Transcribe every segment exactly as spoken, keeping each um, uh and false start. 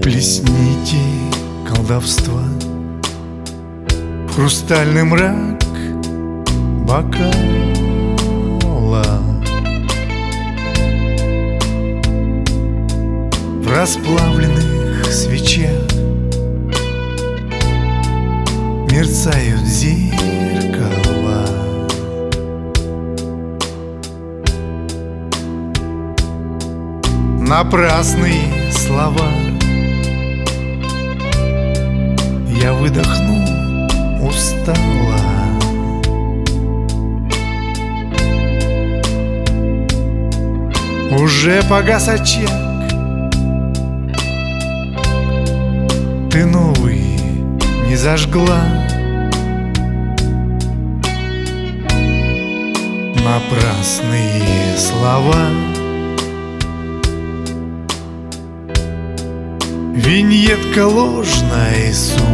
Плесните колдовства в хрустальный мрак бокала. В расплавленных свечах мерцают зеркала. Напрасные слова я выдохну устало. Уже погас очаг, ты новый не зажгла. Напрасные слова, виньетка ложной сути.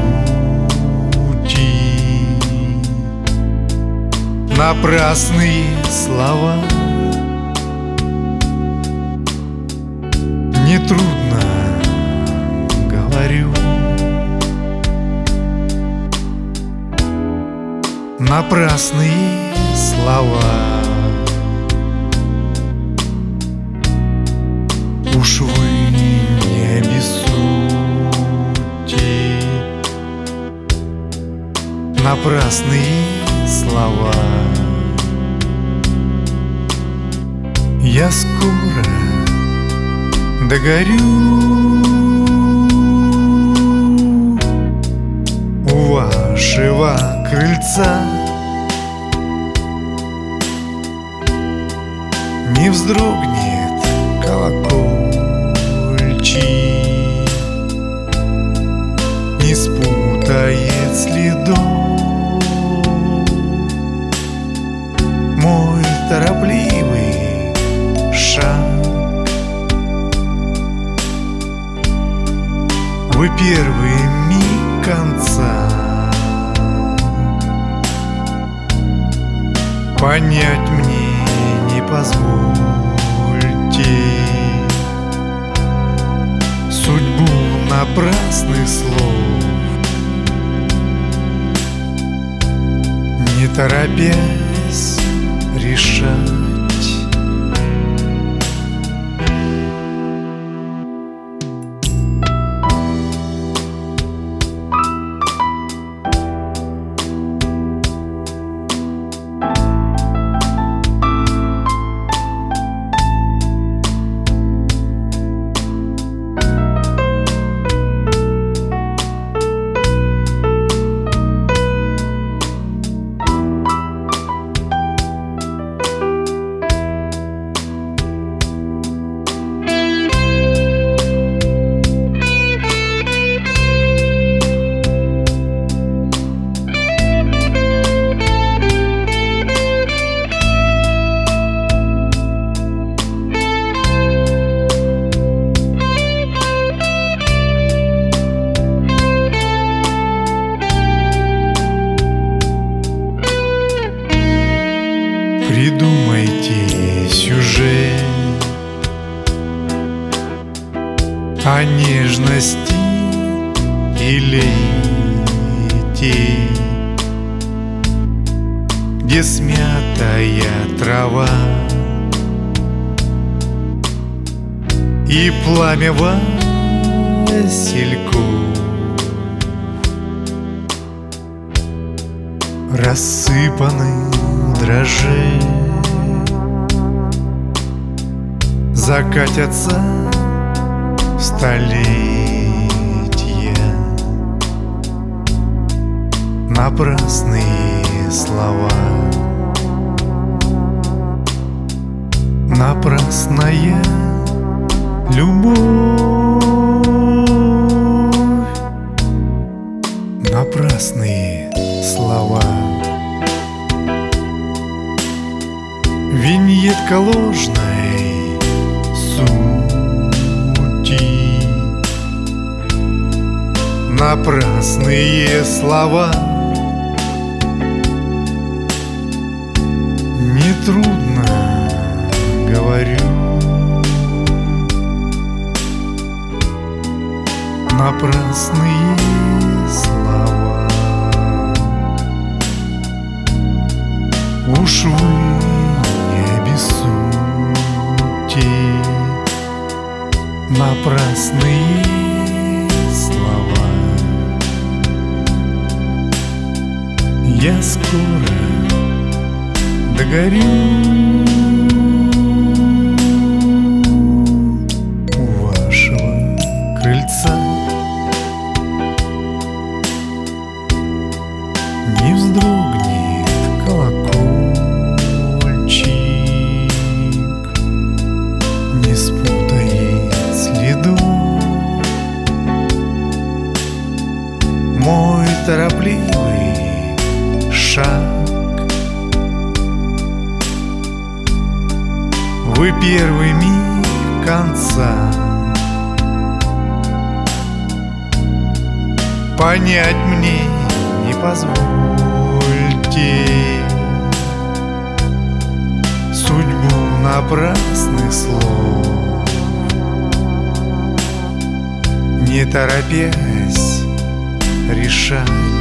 Напрасные слова, нетрудно говорю. Напрасные слова, уж вы не обессудьте. Напрасные слова, я скоро догорю у вашего крыльца. Не вздрогнет колокольчик, не спутает следов мой торопливый шаг. Вы первый миг конца, понять мне не позвольте. Судьбу напрасных слов не торопясь решать. Придумайте сюжет о нежности и лете, где смятая трава и пламя васильков рассыпаны дрожжи, закатятся в столетия. Напрасные слова, напрасная любовь. Напрасные слова, виньетка ложной сути. Напрасные слова, нетрудно говорю. напрасные слова. Уж вы не обессудьте, напрасные слова. Я скоро догорю у вашего крыльца. Не вздрогнет колокольчик, не спутает следов мой торопливый шаг. Вы первый миг конца, понять мне не позвольте судьбу напрасных слов. Не торопясь решать,